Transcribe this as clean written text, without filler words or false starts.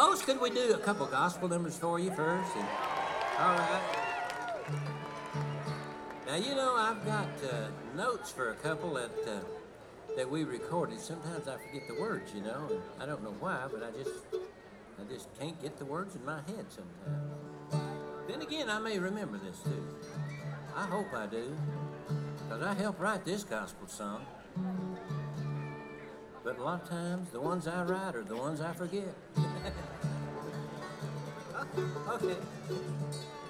Lois, could we do a couple gospel numbers for you first? All right. Now, you know, I've got notes for a couple that we recorded. Sometimes I forget the words, you know, and I don't know why, but I just can't get the words in my head sometimes. Then again, I may remember this too. I hope I do, because I helped write this gospel song. But a lot of times, the ones I write are the ones I forget. Okay.